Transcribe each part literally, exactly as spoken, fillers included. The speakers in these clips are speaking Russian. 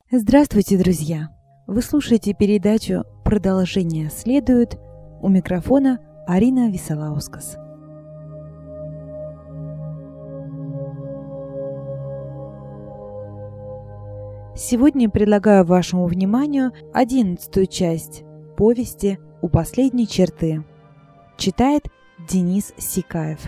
Здравствуйте, друзья! Вы слушаете передачу «Продолжение следует». У микрофона Арина Висолаускас. Сегодня предлагаю вашему вниманию одиннадцатую часть повести «У последней черты». Читает Денис Сикаев.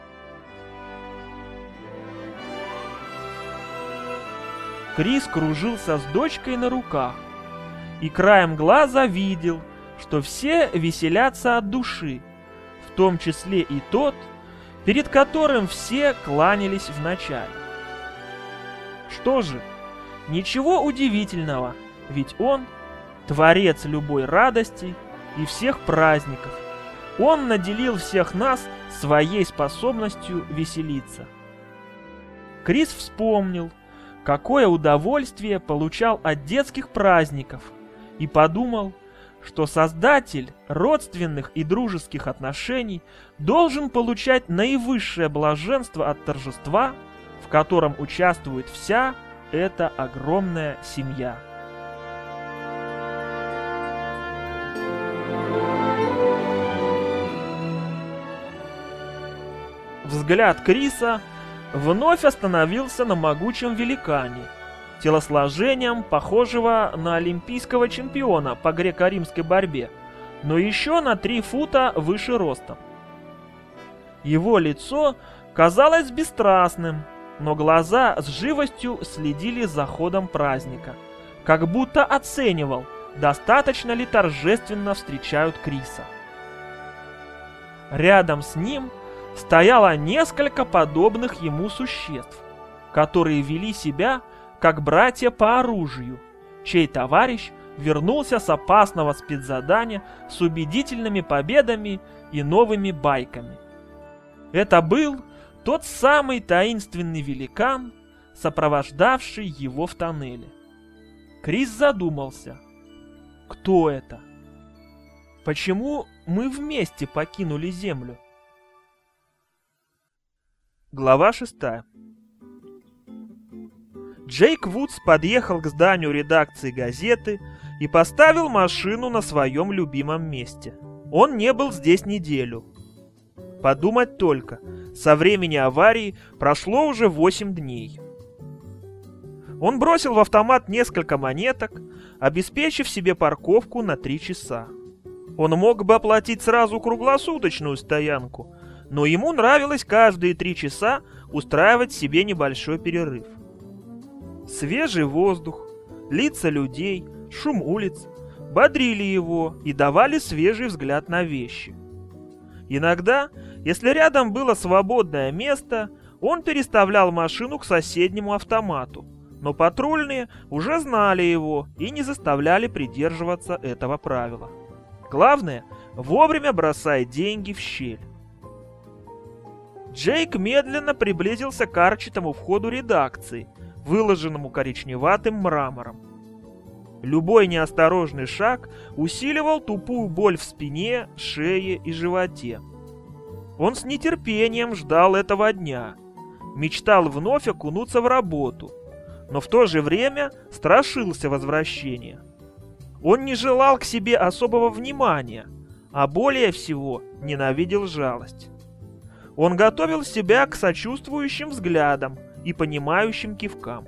Крис кружился с дочкой на руках и краем глаза видел, что все веселятся от души, в том числе и тот, перед которым все кланялись вначале. Что же, ничего удивительного, ведь он — творец любой радости и всех праздников. Он наделил всех нас своей способностью веселиться. Крис вспомнил, какое удовольствие получал от детских праздников, и подумал, что создатель родственных и дружеских отношений должен получать наивысшее блаженство от торжества, в котором участвует вся эта огромная семья. Взгляд Криса вновь остановился на могучем великане, телосложением похожего на олимпийского чемпиона по греко-римской борьбе, но еще на три фута выше ростом. Его лицо казалось бесстрастным, но глаза с живостью следили за ходом праздника, как будто оценивал, достаточно ли торжественно встречают Криса. Рядом с ним стояло несколько подобных ему существ, которые вели себя как братья по оружию, чей товарищ вернулся с опасного спецзадания с убедительными победами и новыми байками. Это был тот самый таинственный великан, сопровождавший его в тоннеле. Крис задумался. Кто это? Почему мы вместе покинули Землю? Глава шестая. Джейк Вудс подъехал к зданию редакции газеты и поставил машину на своем любимом месте. Он не был здесь неделю. Подумать только, со времени аварии прошло уже восемь дней. Он бросил в автомат несколько монеток, обеспечив себе парковку на три часа. Он мог бы оплатить сразу круглосуточную стоянку, но ему нравилось каждые три часа устраивать себе небольшой перерыв. Свежий воздух, лица людей, шум улиц бодрили его и давали свежий взгляд на вещи. Иногда, если рядом было свободное место, он переставлял машину к соседнему автомату, но патрульные уже знали его и не заставляли придерживаться этого правила. Главное, вовремя бросай деньги в щель. Джейк медленно приблизился к арчатому входу редакции, выложенному коричневатым мрамором. Любой неосторожный шаг усиливал тупую боль в спине, шее и животе. Он с нетерпением ждал этого дня, мечтал вновь окунуться в работу, но в то же время страшился возвращения. Он не желал к себе особого внимания, а более всего ненавидел жалость. Он готовил себя к сочувствующим взглядам и понимающим кивкам.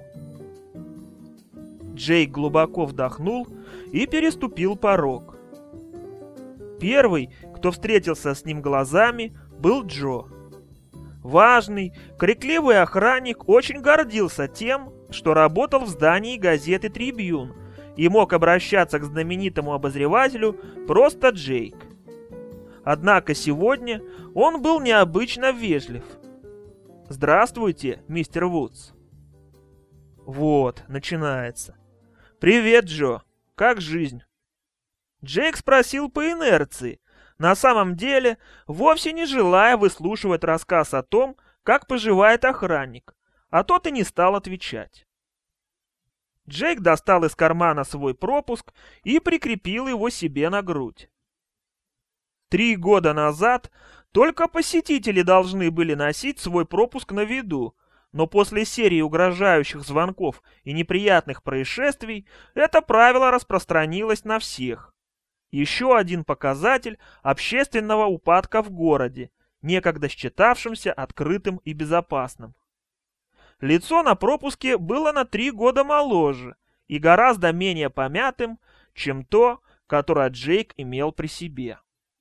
Джейк глубоко вдохнул и переступил порог. Первый, кто встретился с ним глазами, был Джо. Важный, крикливый охранник очень гордился тем, что работал в здании газеты «Трибьюн» и мог обращаться к знаменитому обозревателю просто Джейк. Однако сегодня он был необычно вежлив. «Здравствуйте, мистер Вудс». Вот, начинается. «Привет, Джо. Как жизнь?» Джейк спросил по инерции, на самом деле вовсе не желая выслушивать рассказ о том, как поживает охранник, а тот и не стал отвечать. Джейк достал из кармана свой пропуск и прикрепил его себе на грудь. Три года назад только посетители должны были носить свой пропуск на виду, Но после серии угрожающих звонков и неприятных происшествий это правило распространилось на всех. Еще один показатель общественного упадка в городе, некогда считавшимся открытым и безопасным. Лицо на пропуске было на три года моложе и гораздо менее помятым, чем то, которое Джейк имел при себе.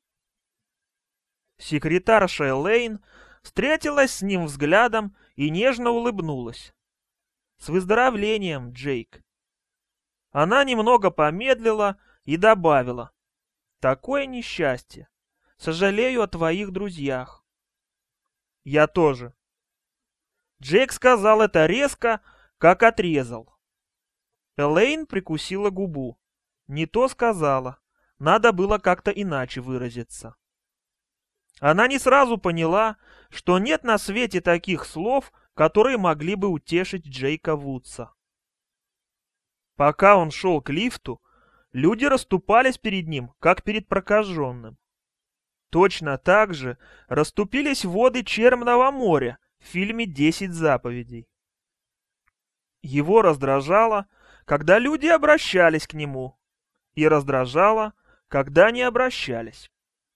Секретарша Элейн встретилась с ним взглядом и нежно улыбнулась. «С выздоровлением, Джейк!» Она немного помедлила и добавила: «Такое несчастье! Сожалею о твоих друзьях». «Я тоже». Джейк сказал это резко, как отрезал. Элейн прикусила губу. Не то сказала. Надо было как-то иначе выразиться. Она не сразу поняла, что нет на свете таких слов, которые могли бы утешить Джейка Вудса. Пока он шел к лифту, люди расступались перед ним, как перед прокаженным. Точно так же расступились воды Черного моря в фильме «Десять заповедей». Его раздражало, когда люди обращались к нему, и раздражало, когда не обращались.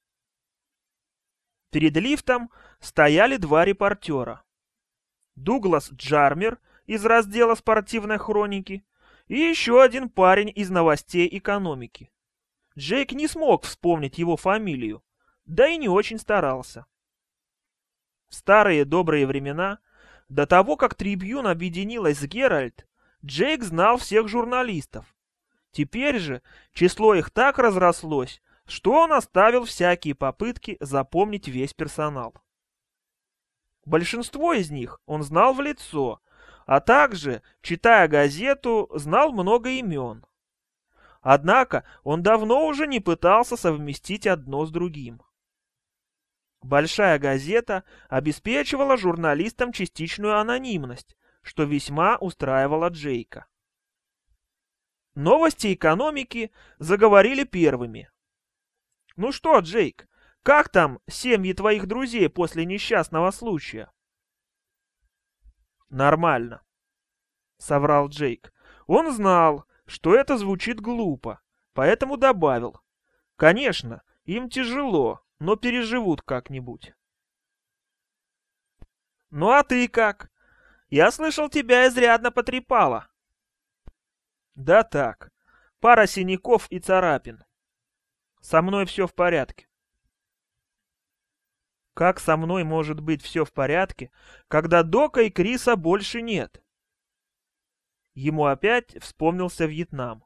Перед лифтом стояли два репортера. Дуглас Джармер из раздела спортивной хроники и еще один парень из новостей экономики. Джейк не смог вспомнить его фамилию, да и не очень старался. В старые добрые времена, до того, как Трибьюн объединилась с Геральт, Джейк знал всех журналистов. Теперь же число их так разрослось, что он оставил всякие попытки запомнить весь персонал. Большинство из них он знал в лицо, а также, читая газету, знал много имен. Однако он давно уже не пытался совместить одно с другим. Большая газета обеспечивала журналистам частичную анонимность, что весьма устраивало Джейка. Новости экономики заговорили первыми. «Ну что, Джейк, как там семьи твоих друзей после несчастного случая?» «Нормально», — соврал Джейк. Он знал, что это звучит глупо, поэтому добавил: «Конечно, им тяжело, но переживут как-нибудь». «Ну а ты как? Я слышал, тебя изрядно потрепало». «Да так, пара синяков и царапин. Со мной все в порядке». «Как со мной может быть все в порядке, когда Дока и Криса больше нет?» Ему опять вспомнился Вьетнам.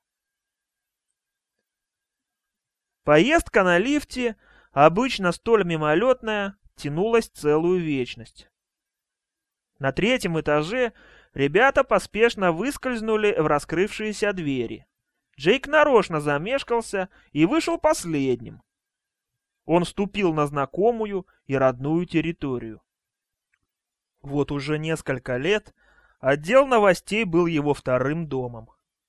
Поездка на лифте, обычно столь мимолетная, тянулась целую вечность. На третьем этаже ребята поспешно выскользнули в раскрывшиеся двери. Джейк нарочно замешкался и вышел последним. Он ступил на знакомую и родную территорию. Вот уже несколько лет отдел новостей был его вторым домом.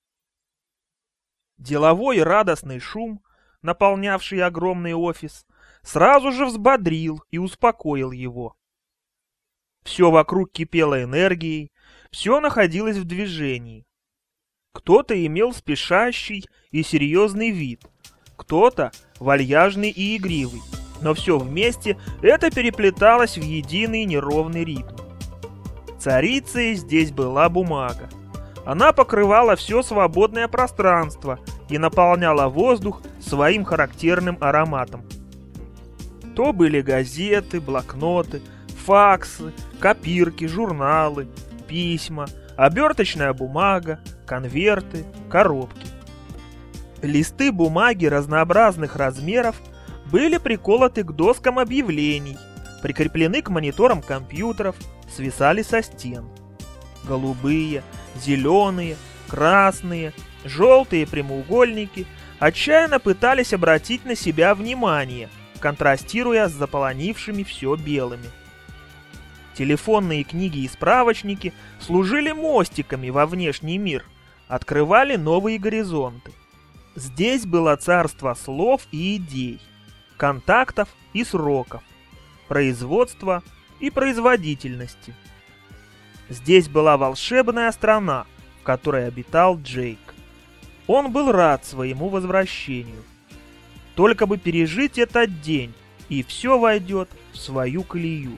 Деловой и радостный шум, наполнявший огромный офис, сразу же взбодрил и успокоил его. Все вокруг кипело энергией, все находилось в движении. Кто-то имел спешащий и серьезный вид, кто-то вальяжный и игривый, но все вместе это переплеталось в единый неровный ритм. Царицей здесь была бумага. Она покрывала все свободное пространство и наполняла воздух своим характерным ароматом. То были газеты, блокноты, факсы, копирки, журналы, письма, оберточная бумага, конверты, коробки. Листы бумаги разнообразных размеров были приколоты к доскам объявлений, прикреплены к мониторам компьютеров, свисали со стен. Голубые, зеленые, красные, желтые прямоугольники отчаянно пытались обратить на себя внимание, контрастируя с заполонившими все белыми. Телефонные книги и справочники служили мостиками во внешний мир, открывали новые горизонты. Здесь было царство слов и идей, контактов и сроков, производства и производительности. Здесь была волшебная страна, в которой обитал Джейк. Он был рад своему возвращению. Только бы пережить этот день, и все войдет в свою колею.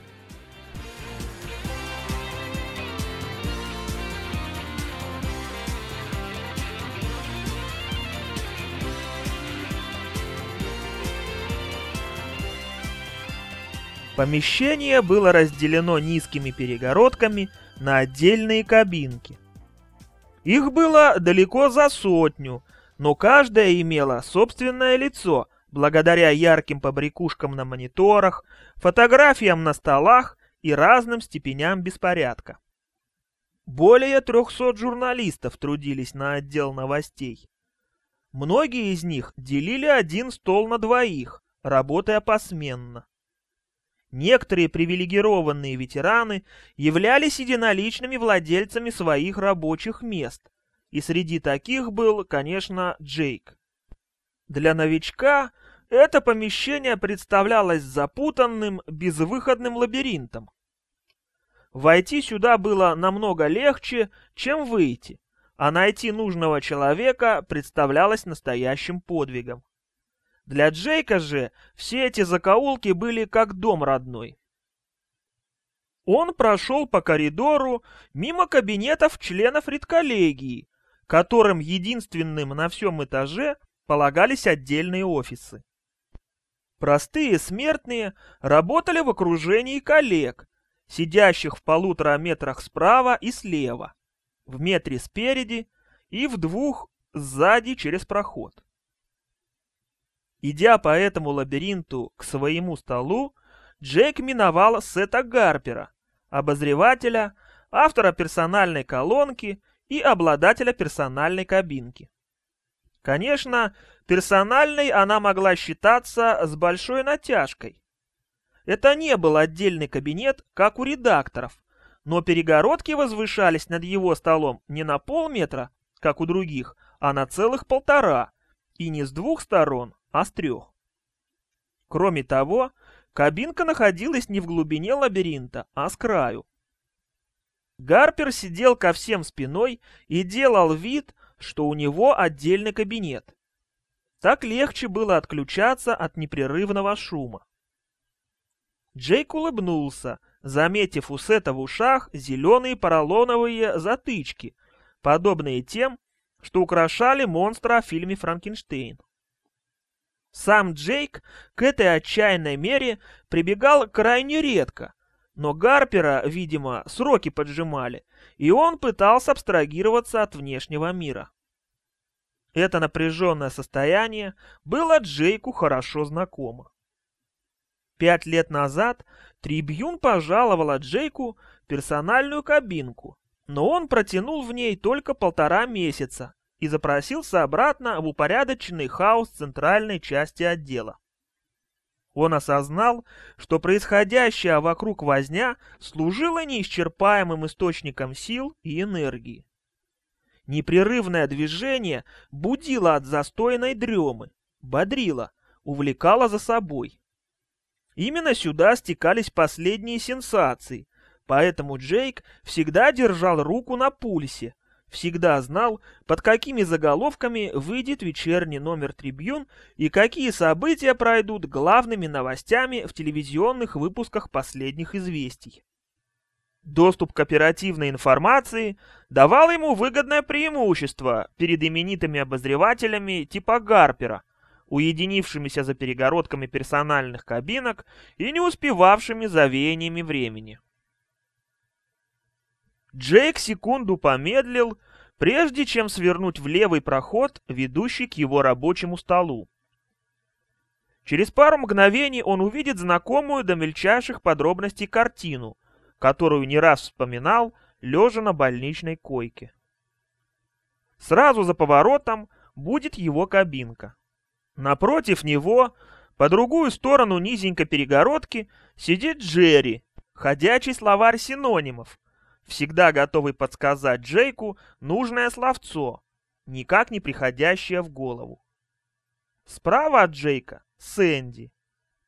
Помещение было разделено низкими перегородками на отдельные кабинки. Их было далеко за сотню, но каждая имела собственное лицо, благодаря ярким побрякушкам на мониторах, фотографиям на столах и разным степеням беспорядка. Более трехсот журналистов трудились на отдел новостей. Многие из них делили один стол на двоих, работая посменно. Некоторые привилегированные ветераны являлись единоличными владельцами своих рабочих мест, и среди таких был, конечно, Джейк. Для новичка это помещение представлялось запутанным, безвыходным лабиринтом. Войти сюда было намного легче, чем выйти, а найти нужного человека представлялось настоящим подвигом. Для Джейка же все эти закоулки были как дом родной. Он прошел по коридору мимо кабинетов членов редколлегии, которым единственным на всем этаже полагались отдельные офисы. Простые смертные работали в окружении коллег, сидящих в полутора метрах справа и слева, в метре спереди и в двух сзади через проход. Идя по этому лабиринту к своему столу, Джейк миновал Сета Гарпера, обозревателя, автора персональной колонки и обладателя персональной кабинки. Конечно, персональной она могла считаться с большой натяжкой. Это не был отдельный кабинет, как у редакторов, но перегородки возвышались над его столом не на полметра, как у других, а на целых полтора, и не с двух сторон, а с трех. Кроме того, кабинка находилась не в глубине лабиринта, а с краю. Гарпер сидел ко всем спиной и делал вид, что у него отдельный кабинет. Так легче было отключаться от непрерывного шума. Джейк улыбнулся, заметив у Сета в ушах зеленые поролоновые затычки, подобные тем, что украшали монстра в фильме «Франкенштейн». Сам Джейк к этой отчаянной мере прибегал крайне редко, но Гарпера, видимо, сроки поджимали, и он пытался абстрагироваться от внешнего мира. Это напряженное состояние было Джейку хорошо знакомо. Пять лет назад Трибьюн пожаловала Джейку персональную кабинку, но он протянул в ней только полтора месяца и запросился обратно в упорядоченный хаос центральной части отдела. Он осознал, что происходящая вокруг возня служила неисчерпаемым источником сил и энергии. Непрерывное движение будило от застойной дремы, бодрило, увлекало за собой. Именно сюда стекались последние сенсации, поэтому Джейк всегда держал руку на пульсе, всегда знал, под какими заголовками выйдет вечерний номер Трибьюн и какие события пройдут главными новостями в телевизионных выпусках последних известий. Доступ к оперативной информации давал ему выгодное преимущество перед именитыми обозревателями типа Гарпера, уединившимися за перегородками персональных кабинок и не успевавшими за веяниями времени. Джейк секунду помедлил, прежде чем свернуть в левый проход, ведущий к его рабочему столу. Через пару мгновений он увидит знакомую до мельчайших подробностей картину, которую не раз вспоминал, лежа на больничной койке. Сразу за поворотом будет его кабинка. Напротив него, по другую сторону низенькой перегородки, сидит Джерри, ходячий словарь синонимов, всегда готовый подсказать Джейку нужное словцо, никак не приходящее в голову. Справа от Джейка Сэнди.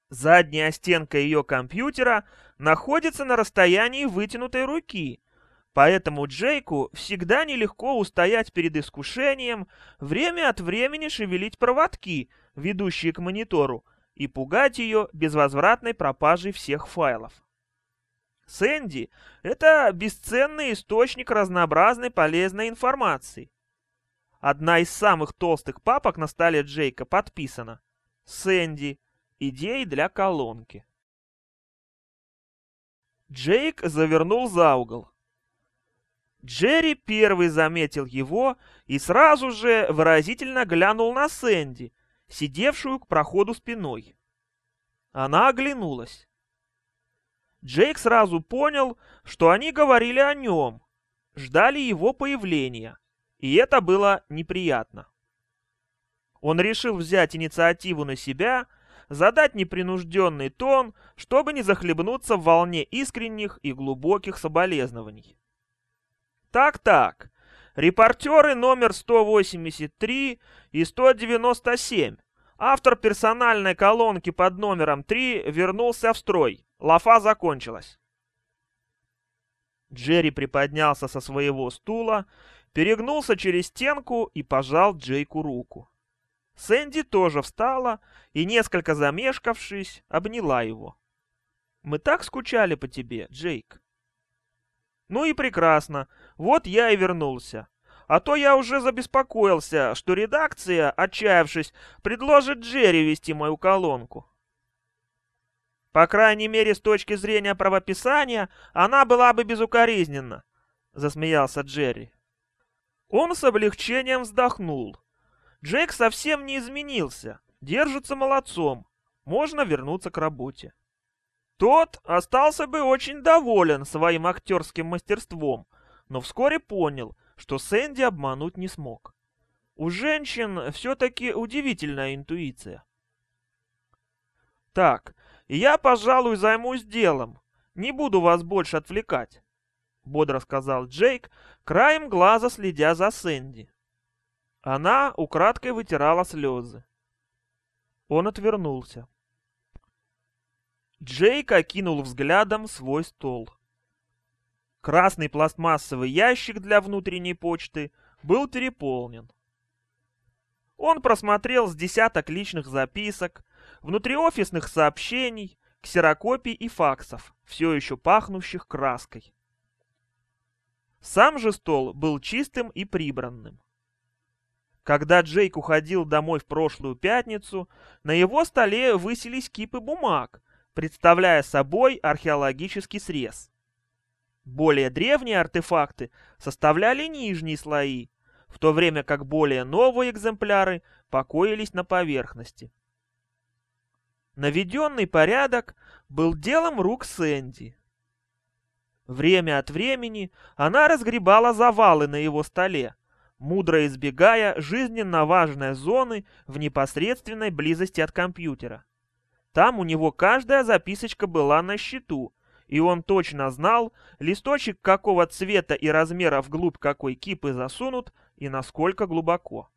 Задняя стенка ее компьютера находится на расстоянии вытянутой руки, Поэтому Джейку всегда нелегко устоять перед искушением время от времени шевелить проводки, ведущие к монитору, и пугать ее безвозвратной пропажей всех файлов. Сэнди — это бесценный источник разнообразной полезной информации. Одна из самых толстых папок на столе Джейка подписана: «Сэнди. Идеи для колонки». Джейк завернул за угол. Джерри первый заметил его и сразу же выразительно глянул на Сэнди, сидевшую к проходу спиной. Она оглянулась. Джейк сразу понял, что они говорили о нем, ждали его появления, и это было неприятно. Он решил взять инициативу на себя, задать непринужденный тон, чтобы не захлебнуться в волне искренних и глубоких соболезнований. Так-так, репортеры номер сто восемьдесят три и сто девяносто семь. Автор персональной колонки под номером три вернулся в строй. Лафа закончилась. Джерри приподнялся со своего стула, перегнулся через стенку и пожал Джейку руку. Сэнди тоже встала и, несколько замешкавшись, обняла его. «Мы так скучали по тебе, Джейк». «Ну и прекрасно. Вот я и вернулся. А то я уже забеспокоился, что редакция, отчаявшись, предложит Джерри вести мою колонку». «По крайней мере, с точки зрения правописания, она была бы безукоризненна», — засмеялся Джерри. Он с облегчением вздохнул. Джейк совсем не изменился, держится молодцом, можно вернуться к работе. Тот остался бы очень доволен своим актерским мастерством, но вскоре понял, что Сэнди обмануть не смог. У женщин все-таки удивительная интуиция. «Так, я, пожалуй, займусь делом, не буду вас больше отвлекать», — бодро сказал Джейк, краем глаза следя за Сэнди. Она украдкой вытирала слезы. Он отвернулся. Джейк окинул взглядом свой стол. Красный пластмассовый ящик для внутренней почты был переполнен. Он просмотрел с десяток личных записок, внутриофисных сообщений, ксерокопий и факсов, все еще пахнущих краской. Сам же стол был чистым и прибранным. Когда Джейк уходил домой в прошлую пятницу, на его столе высились кипы бумаг, представляя собой археологический срез. Более древние артефакты составляли нижние слои, в то время как более новые экземпляры покоились на поверхности. Наведенный порядок был делом рук Сэнди. Время от времени она разгребала завалы на его столе, мудро избегая жизненно важной зоны в непосредственной близости от компьютера. Там у него каждая записочка была на счету, и он точно знал, листочек какого цвета и размера вглубь какой кипы засунут и насколько глубоко.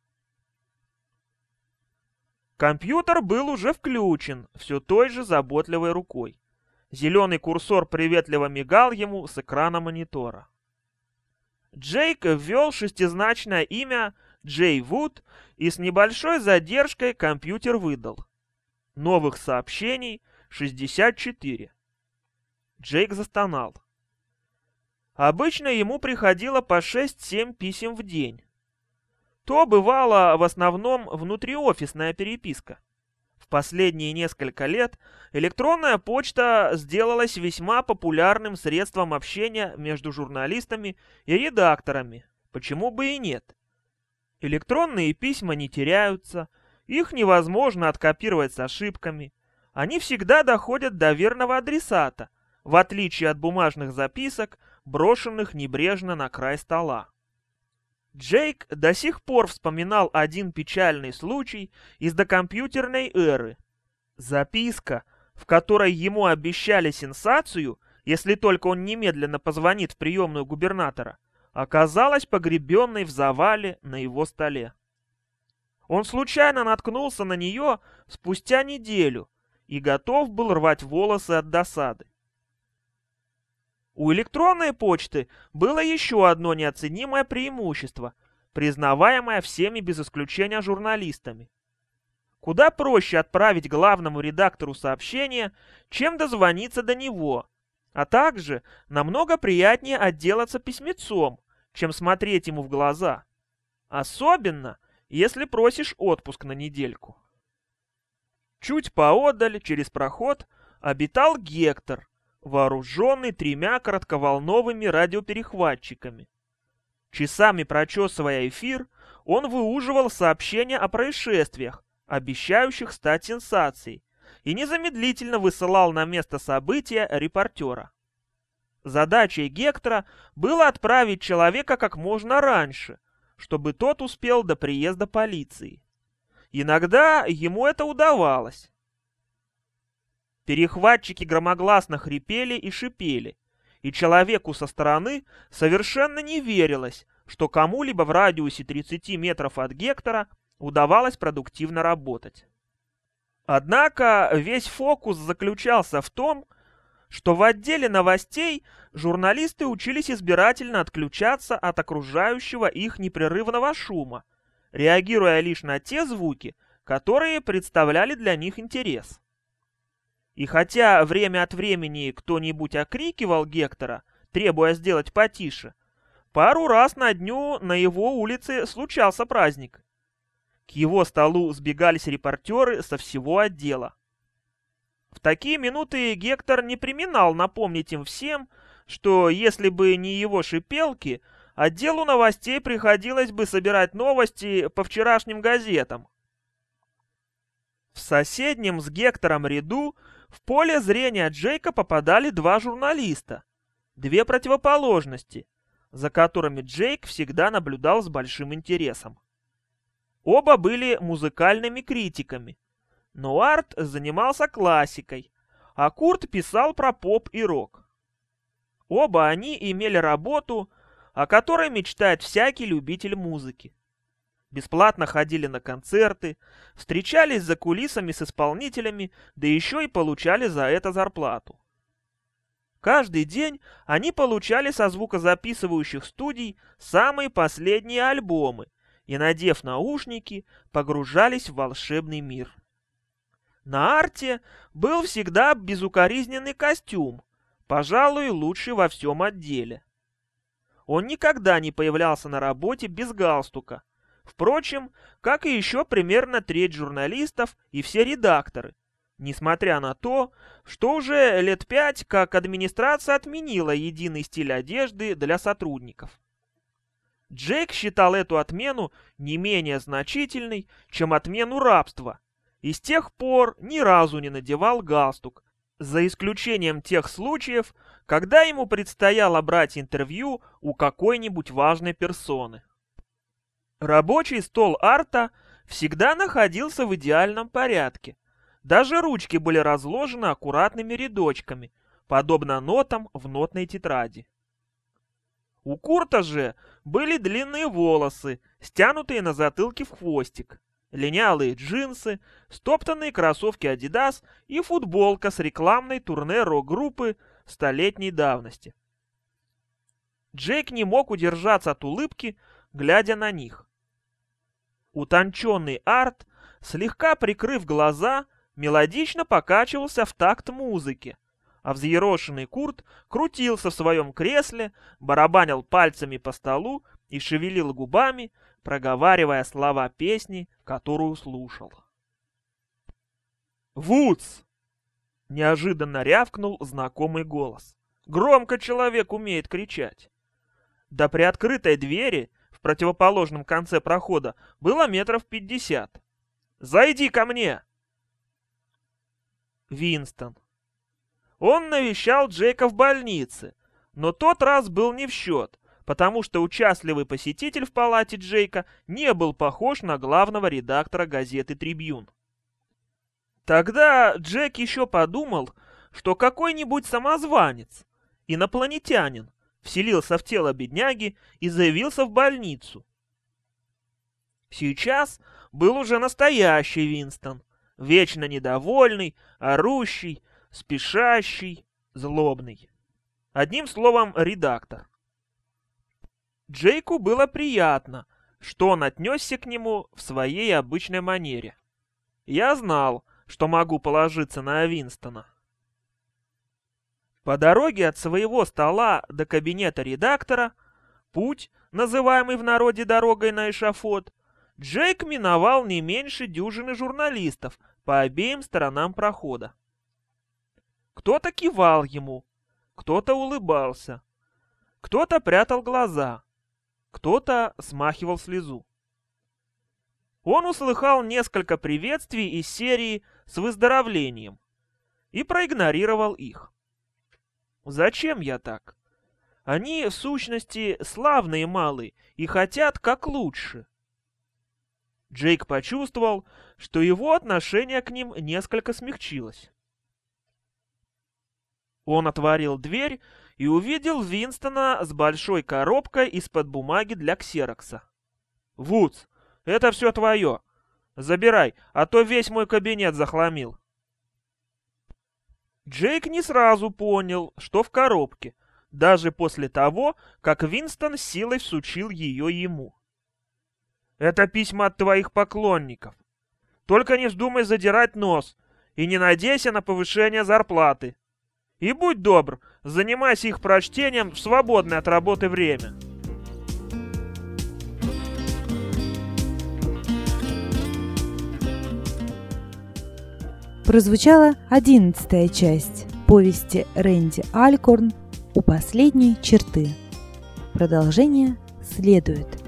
Компьютер был уже включен все той же заботливой рукой. Зеленый курсор приветливо мигал ему с экрана монитора. Джейк ввел шестизначное имя Джей Вуд, и с небольшой задержкой компьютер выдал: новых сообщений шестьдесят четыре. Джейк застонал. Обычно ему приходило по шесть-семь писем в день. То бывала в основном внутриофисная переписка. В последние несколько лет электронная почта сделалась весьма популярным средством общения между журналистами и редакторами. Почему бы и нет? Электронные письма не теряются, их невозможно откопировать с ошибками. Они всегда доходят до верного адресата, в отличие от бумажных записок, брошенных небрежно на край стола. Джейк до сих пор вспоминал один печальный случай из докомпьютерной эры. Записка, в которой ему обещали сенсацию, если только он немедленно позвонит в приемную губернатора, оказалась погребенной в завале на его столе. Он случайно наткнулся на нее спустя неделю и готов был рвать волосы от досады. У электронной почты было еще одно неоценимое преимущество, признаваемое всеми без исключения журналистами. Куда проще отправить главному редактору сообщение, чем дозвониться до него, а также намного приятнее отделаться письмецом, чем смотреть ему в глаза. Особенно, если просишь отпуск на недельку. Чуть поодаль, через проход, обитал Гектор, вооруженный тремя коротковолновыми радиоперехватчиками. Часами прочесывая эфир, он выуживал сообщения о происшествиях, обещающих стать сенсацией, и незамедлительно высылал на место события репортера. Задачей Гектора было отправить человека как можно раньше, чтобы тот успел до приезда полиции. Иногда ему это удавалось. Перехватчики громогласно хрипели и шипели, и человеку со стороны совершенно не верилось, что кому-либо в радиусе тридцати метров от Гектора удавалось продуктивно работать. Однако весь фокус заключался в том, что в отделе новостей журналисты учились избирательно отключаться от окружающего их непрерывного шума, реагируя лишь на те звуки, которые представляли для них интерес. И хотя время от времени кто-нибудь окрикивал Гектора, требуя сделать потише, пару раз на дню на его улице случался праздник. К его столу сбегались репортеры со всего отдела. В такие минуты Гектор не преминал напомнить им всем, что если бы не его шипелки, отделу новостей приходилось бы собирать новости по вчерашним газетам. В соседнем с Гектором ряду в поле зрения Джейка попадали два журналиста, две противоположности, за которыми Джейк всегда наблюдал с большим интересом. Оба были музыкальными критиками, но Арт занимался классикой, а Курт писал про поп и рок. Оба они имели работу, о которой мечтает всякий любитель музыки. Бесплатно ходили на концерты, встречались за кулисами с исполнителями, да еще и получали за это зарплату. Каждый день они получали со звукозаписывающих студий самые последние альбомы и, надев наушники, погружались в волшебный мир. На Арте был всегда безукоризненный костюм, пожалуй, лучший во всем отделе. Он никогда не появлялся на работе без галстука, впрочем, как и еще примерно треть журналистов и все редакторы, несмотря на то, что уже лет пять как администрация отменила единый стиль одежды для сотрудников. Джейк считал эту отмену не менее значительной, чем отмену рабства, и с тех пор ни разу не надевал галстук, за исключением тех случаев, когда ему предстояло брать интервью у какой-нибудь важной персоны. Рабочий стол Арта всегда находился в идеальном порядке. Даже ручки были разложены аккуратными рядочками, подобно нотам в нотной тетради. У Курта же были длинные волосы, стянутые на затылке в хвостик, линялые джинсы, стоптанные кроссовки Adidas и футболка с рекламной турне рок-группы столетней давности. Джейк не мог удержаться от улыбки, глядя на них. Утонченный Арт, слегка прикрыв глаза, мелодично покачивался в такт музыки, а взъерошенный Курт крутился в своем кресле, барабанил пальцами по столу и шевелил губами, проговаривая слова песни, которую слушал. «Вудс!» — неожиданно рявкнул знакомый голос. Громко человек умеет кричать. До приоткрытой двери в противоположном конце прохода было метров пятьдесят. «Зайди ко мне!» Винстон. Он навещал Джейка в больнице, но тот раз был не в счет, потому что участливый посетитель в палате Джейка не был похож на главного редактора газеты «Трибьюн». Тогда Джек еще подумал, что какой-нибудь самозванец, инопланетянин, вселился в тело бедняги и заявился в больницу. Сейчас был уже настоящий Винстон, вечно недовольный, орущий, спешащий, злобный. Одним словом, редактор. Джейку было приятно, что он отнесся к нему в своей обычной манере. Я знал, что могу положиться на Винстона. По дороге от своего стола до кабинета редактора, путь, называемый в народе дорогой на эшафот, Джейк миновал не меньше дюжины журналистов по обеим сторонам прохода. Кто-то кивал ему, кто-то улыбался, кто-то прятал глаза, кто-то смахивал слезу. Он услыхал несколько приветствий из серии «С выздоровлением» и проигнорировал их. Зачем я так? Они, в сущности, славные малые и хотят как лучше. Джейк почувствовал, что его отношение к ним несколько смягчилось. Он отворил дверь и увидел Винстона с большой коробкой из-под бумаги для ксерокса. «Вудс, это все твое. Забирай, а то весь мой кабинет захламил». Джейк не сразу понял, что в коробке, даже после того, как Винстон силой всучил ее ему. «Это письма от твоих поклонников. Только не вздумай задирать нос и не надейся на повышение зарплаты. И будь добр, занимайся их прочтением в свободное от работы время». Прозвучала одиннадцатая часть повести Рэнди Алькорн «У последней черты». Продолжение следует.